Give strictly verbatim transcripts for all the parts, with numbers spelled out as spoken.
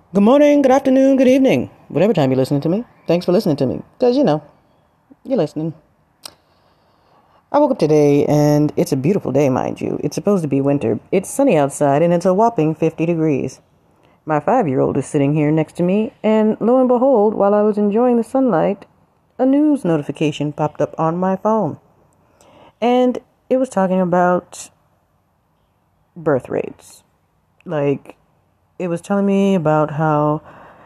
Good morning, good afternoon, good evening. Whatever time you're listening to me. Thanks for listening to me. Because, you know, you're listening. I woke up today and it's a beautiful day, mind you. It's supposed to be winter. It's sunny outside and it's a whopping fifty degrees. My five-year-old is sitting here next to me, and lo and behold, while I was enjoying the sunlight, a news notification popped up on my phone. And it was talking about birth rates. Like, it was telling me about how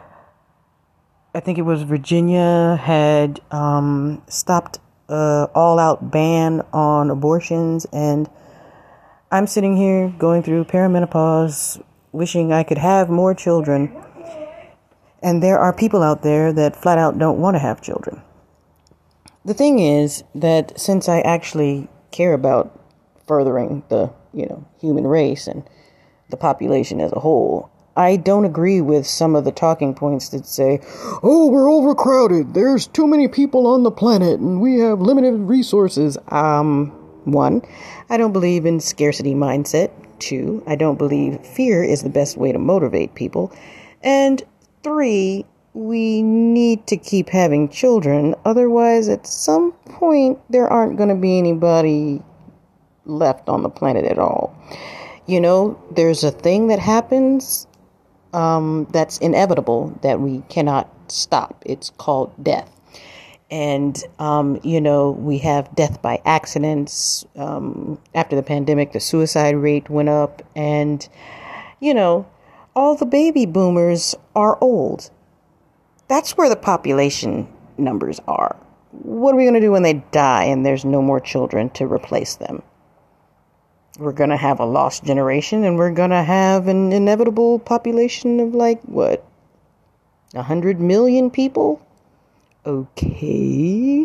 I think it was Virginia had um, stopped an all-out ban on abortions, and I'm sitting here going through perimenopause, wishing I could have more children, and there are people out there that flat out don't want to have children. The thing is that since I actually care about furthering the, you know, human race and the population as a whole, I don't agree with some of the talking points that say, oh, we're overcrowded, there's too many people on the planet, and we have limited resources. Um, one, I don't believe in scarcity mindset. Two, I don't believe fear is the best way to motivate people. And three, we need to keep having children, otherwise at some point there aren't going to be anybody left on the planet at all. You know, there's a thing that happens Um, that's inevitable that we cannot stop. It's called death. And, um, you know, we have death by accidents. Um, after the pandemic, the suicide rate went up. And, you know, all the baby boomers are old. That's where the population numbers are. What are we going to do when they die and there's no more children to replace them? We're going to have a lost generation, and we're going to have an inevitable population of like, what, a hundred million people? Okay.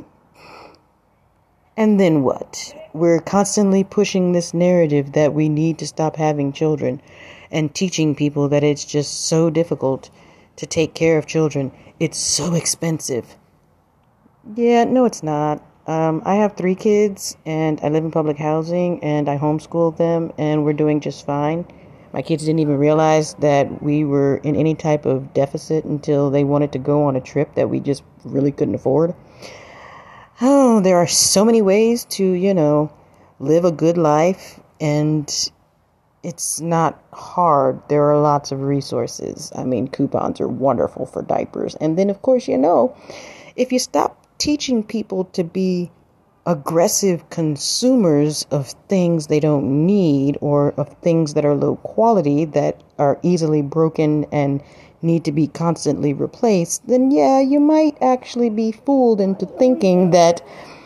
And then what? We're constantly pushing this narrative that we need to stop having children and teaching people that it's just so difficult to take care of children. It's so expensive. Yeah, no, it's not. Um, I have three kids, and I live in public housing, and I homeschool them, and we're doing just fine. My kids didn't even realize that we were in any type of deficit until they wanted to go on a trip that we just really couldn't afford. Oh, there are so many ways to, you know, live a good life, and it's not hard. There are lots of resources. I mean, coupons are wonderful for diapers. And then, of course, you know, if you stop teaching people to be aggressive consumers of things they don't need, or of things that are low quality, that are easily broken and need to be constantly replaced, then yeah, you might actually be fooled into thinking that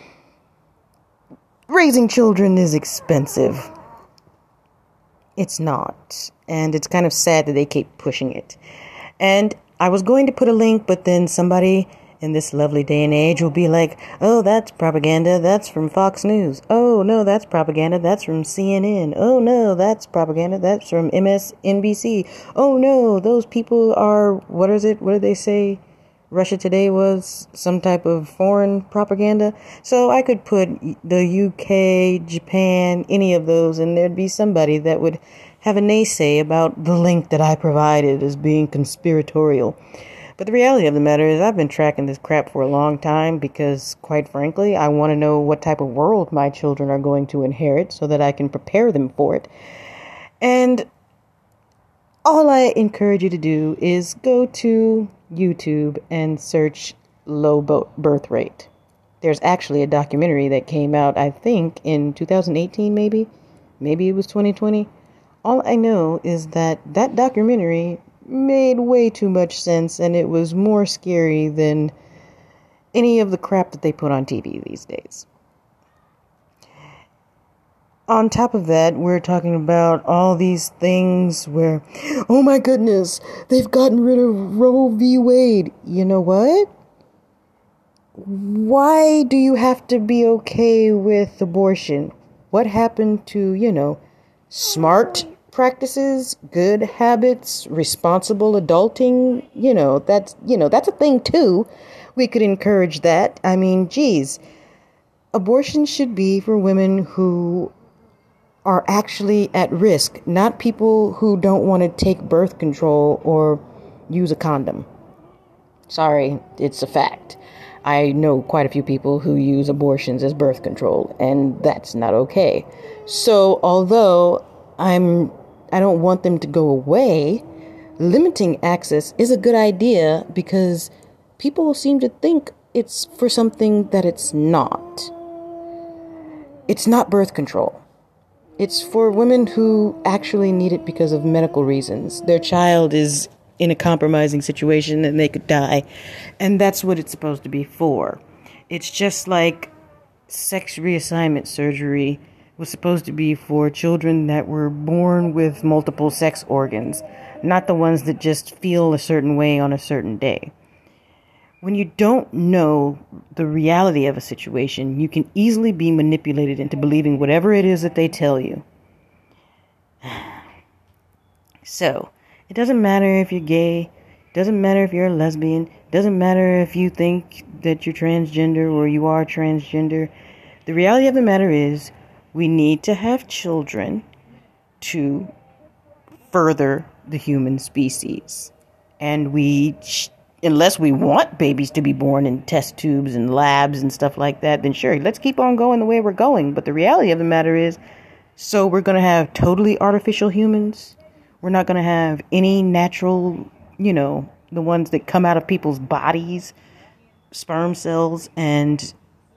raising children is expensive. It's not. And it's kind of sad that they keep pushing it. And I was going to put a link, but then somebody in this lovely day and age will be like, oh, that's propaganda, that's from Fox News. Oh, no, that's propaganda, that's from C N N. Oh, no, that's propaganda, that's from M S N B C. Oh, no, those people are, what is it, what did they say? Russia Today was some type of foreign propaganda. So I could put the U K, Japan, any of those, and there'd be somebody that would have a naysay about the link that I provided as being conspiratorial. But the reality of the matter is I've been tracking this crap for a long time because, quite frankly, I want to know what type of world my children are going to inherit so that I can prepare them for it. And all I encourage you to do is go to YouTube and search low birth rate. There's actually a documentary that came out, I think, in two thousand eighteen, maybe. Maybe it was twenty twenty. All I know is that that documentary made way too much sense, and it was more scary than any of the crap that they put on T V these days. On top of that, we're talking about all these things where, oh my goodness, they've gotten rid of Roe v. Wade. You know what? Why do you have to be okay with abortion? What happened to, you know, smart practices, good habits, responsible adulting? You know, that's, you know, that's a thing too. We could encourage that. I mean, geez, abortion should be for women who are actually at risk, not people who don't want to take birth control or use a condom. Sorry, it's a fact. I know quite a few people who use abortions as birth control, and that's not okay. So, although I'm, I don't want them to go away, limiting access is a good idea because people seem to think it's for something that it's not. It's not birth control. It's for women who actually need it because of medical reasons. Their child is in a compromising situation and they could die. And that's what it's supposed to be for. It's just like sex reassignment surgery was supposed to be for children that were born with multiple sex organs, not the ones that just feel a certain way on a certain day. When you don't know the reality of a situation, you can easily be manipulated into believing whatever it is that they tell you. So, it doesn't matter if you're gay, it doesn't matter if you're a lesbian, it doesn't matter if you think that you're transgender or you are transgender. The reality of the matter is, we need to have children to further the human species. And we... Sh- Unless we want babies to be born in test tubes and labs and stuff like that, then sure, let's keep on going the way we're going. But the reality of the matter is, so we're going to have totally artificial humans. We're not going to have any natural, you know, the ones that come out of people's bodies, sperm cells and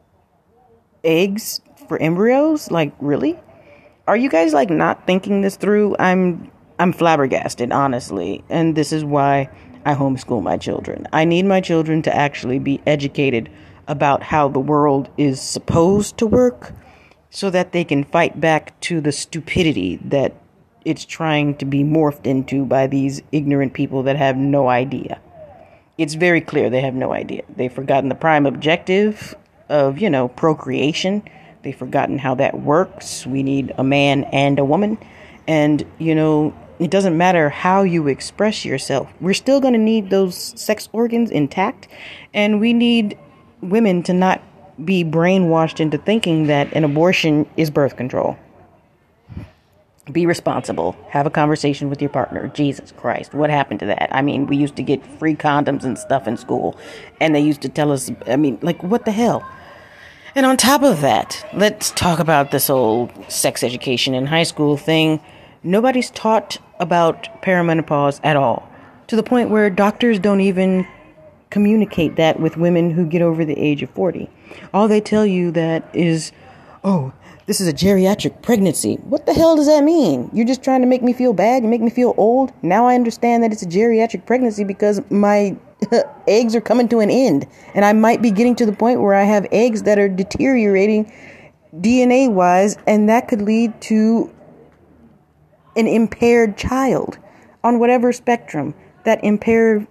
eggs for embryos. Like, really? Are you guys like not thinking this through? I'm, I'm flabbergasted, honestly. And this is why I homeschool my children. I need my children to actually be educated about how the world is supposed to work so that they can fight back to the stupidity that it's trying to be morphed into by these ignorant people that have no idea. It's very clear they have no idea. They've forgotten the prime objective of, you know, procreation. They've forgotten how that works. We need a man and a woman. And, you know, it doesn't matter how you express yourself. We're still going to need those sex organs intact. And we need women to not be brainwashed into thinking that an abortion is birth control. Be responsible. Have a conversation with your partner. Jesus Christ, what happened to that? I mean, we used to get free condoms and stuff in school. And they used to tell us, I mean, like, what the hell? And on top of that, let's talk about this old sex education in high school thing. Nobody's taught about perimenopause at all, to the point where doctors don't even communicate that with women who get over the age of forty. All they tell you that is, oh, this is a geriatric pregnancy. What the hell does that mean? You're just trying to make me feel bad? You make me feel old? Now I understand that it's a geriatric pregnancy because my eggs are coming to an end. And I might be getting to the point where I have eggs that are deteriorating D N A-wise, and that could lead to an impaired child on whatever spectrum that impaired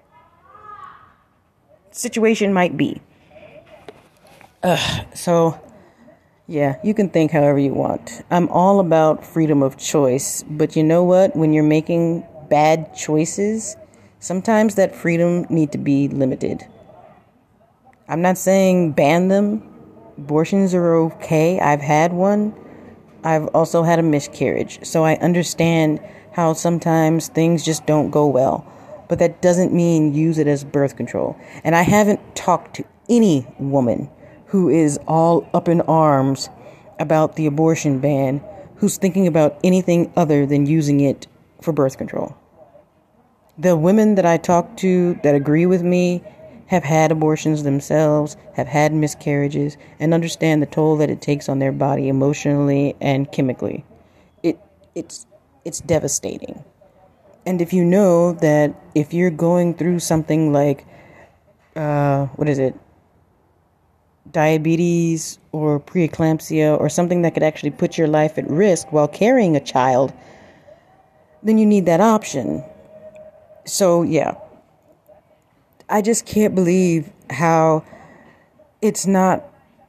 situation might be. Ugh, so, yeah, you can think however you want. I'm all about freedom of choice, but you know what? When you're making bad choices, sometimes that freedom need to be limited. I'm not saying ban them. Abortions are okay. I've had one. I've also had a miscarriage, so I understand how sometimes things just don't go well. But that doesn't mean use it as birth control. And I haven't talked to any woman who is all up in arms about the abortion ban who's thinking about anything other than using it for birth control. The women that I talk to that agree with me have had abortions themselves, have had miscarriages, and understand the toll that it takes on their body emotionally and chemically. It it's it's devastating. And if you know that if you're going through something like uh what is it? diabetes or preeclampsia or something that could actually put your life at risk while carrying a child, then you need that option. So, yeah. I just can't believe how it's not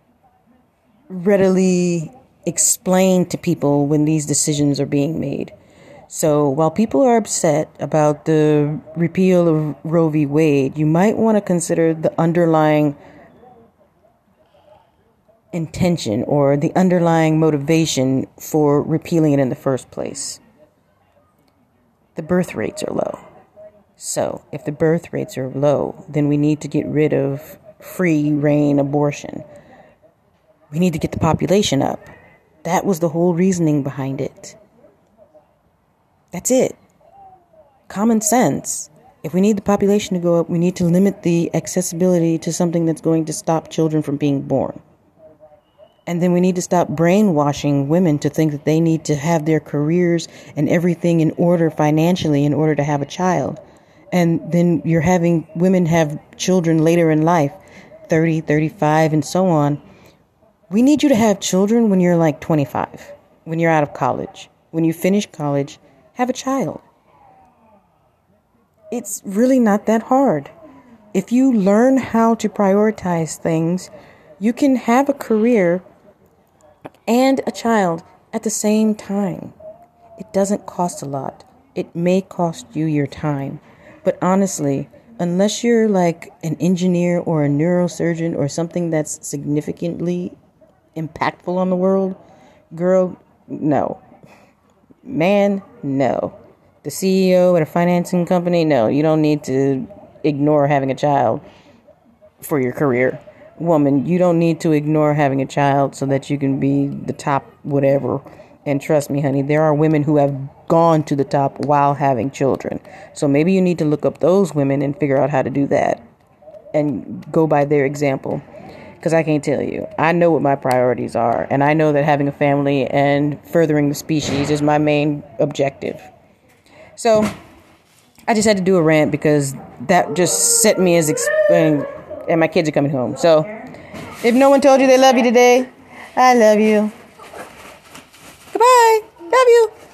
readily explained to people when these decisions are being made. So while people are upset about the repeal of Roe v. Wade, you might want to consider the underlying intention or the underlying motivation for repealing it in the first place. The birth rates are low. So if the birth rates are low, then we need to get rid of free reign abortion. We need to get the population up. That was the whole reasoning behind it. That's it. Common sense. If we need the population to go up, we need to limit the accessibility to something that's going to stop children from being born. And then we need to stop brainwashing women to think that they need to have their careers and everything in order financially in order to have a child. And then you're having women have children later in life, thirty, thirty-five, and so on. We need you to have children when you're like twenty-five, when you're out of college. When you finish college, have a child. It's really not that hard. If you learn how to prioritize things, you can have a career and a child at the same time. It doesn't cost a lot. It may cost you your time. But honestly, unless you're like an engineer or a neurosurgeon or something that's significantly impactful on the world, girl, no. Man, no. The C E O at a financing company, no. You don't need to ignore having a child for your career. Woman, you don't need to ignore having a child so that you can be the top whatever. And trust me, honey, there are women who have gone to the top while having children. So maybe you need to look up those women and figure out how to do that and go by their example. Because I can't tell you. I know what my priorities are. And I know that having a family and furthering the species is my main objective. So I just had to do a rant because that just set me as... Exp- and my kids are coming home. So if no one told you they love you today, I love you. Goodbye. Love you.